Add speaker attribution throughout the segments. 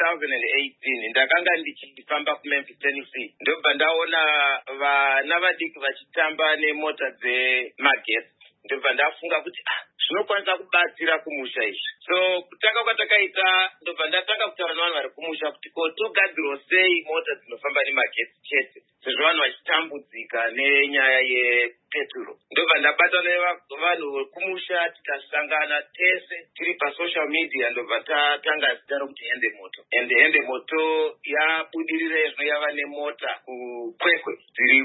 Speaker 1: 2018 ndakanga ndichifamba kuMemphis, Tennessee. Ndobva ndaona vana vadiki vachitamba nemota dzemagetsi. Ndobva ndafunga kuti zvinokwanisa kubatsira kumusha izvi. So kutanga kwatakaita ndobva ndatanga kutaura nevanhu vari kumusha kuti togadzirwa sei mota dzinofamba nemagetsi chete sezvo vanhu vachitambudzika nenyaya yepeturo. Ndobva ndabatana nevanhu vekumusha tikasangana tese tiri pasocial media. Ndobva tatanga zita rokuti Ende Moto. Ende Moto yabudirira zvino yava nemota kukwekwe dziri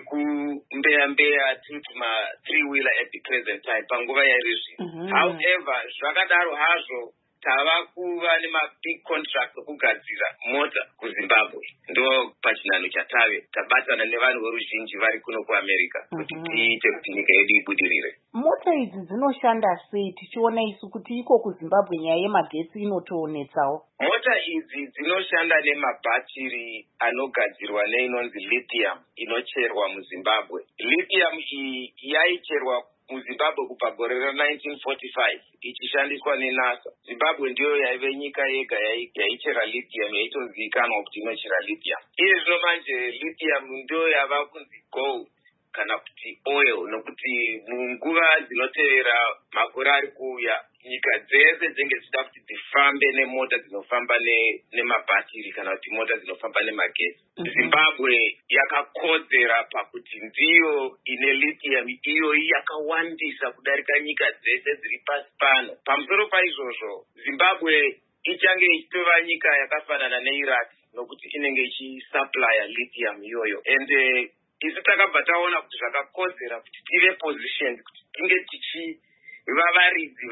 Speaker 1: kumbeya tiri tuma 3-wheeler at the present time panguva yairi zvino. However, zvakadaro hazvo tava kuva nemabig contract okugadzira mota kuZimbabwe. Ndo pachinano chatave tabatana nevanhu voruzhinji vari kuno kuAmerica kuti tiite kuti nyika yedu ibudirire.
Speaker 2: Mota idzi dzinoshanda sei tichiona isu kuti iko kuZimbabwe nyaya yemagetsi inotoonetsawo?
Speaker 1: Mota idzi dzinoshanda nemabhatiri anogadzirwa neinonzi lithium inocherwa muZimbabwe. Lithium iyi yaicherwa muZimbabwe kubva gore ra1945 ichishandiswa neNASA. Zimbabwe ndiyo yaive nyika yega yaichera lithium yaitozivikanwa kuti inochera lithium. Iye zvino manje lithium ndiyo yava kunzi gold kana kuti oil, nokuti munguva dzinotevera makore ari kuuya nyika dzese dzinenge dzichida kuti dzifambe nemota dzinofamba nemabhatiri kana kuti mota dzinofamba nemagetsi. Zimbabwe yakakodzera pakuti ndiyo ine lithium iyoyi yakawandisa kudarika nyika dzese dziri pasi pano. Pamusoro paizvozvo Zimbabwe ichange ichitova nyika yakafanana neIraq nokuti inenge ichisaplya lithium iyoyo. Ende isu takabva taona kuti zvakakodzera kuti tive positioned kuti tinge tichiva varidzi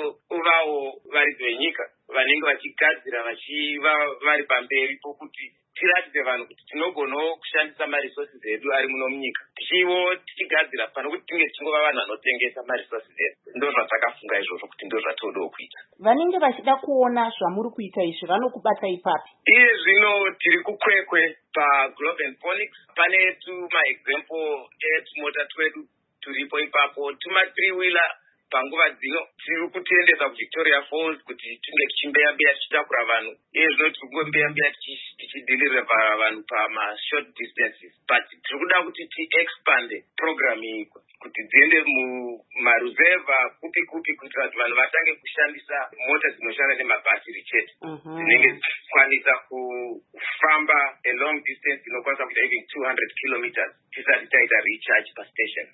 Speaker 1: vanovawo varidzi venyika vanenge vachigadzira vachiva vari pamberi pokuti tiratidze vanhu kuti tinogonawo kushandisa maresources edu ari muno munyika tichivo tichigadzira pano kuti tinge tichingova vanhu vanotengesa maresources edu. Ndo zvatakafunga izvozvo kuti ndo zvatodawo kuita.
Speaker 2: Vanenge vachida kuona zvamuri kuita izvi vanokubata ipapi?
Speaker 1: Iye zvino tiri kukwekwe paGlobenphonics. Pane tumaexample etumota twedu turipo ipapo, tuma 3-wheeler panguva dzino tiri kutiendesa kuVictoria Falls kuti tinge tichimbeya tichitakura vanhu. Iye zvino tiri kungombeya tichidhilirira vanhu pama-short distances, but tiri kuda kuti ti-expande program iyi kuti dziende mumaruzeva kupi kuitira kuti vanhu vatange kushandisa mota dzinoshanda nemabhatiri chete dzinenge dzichikwanisa kufamba a long distance inokwanisa kuita even 200 kilometers tisati taita recharge pastation.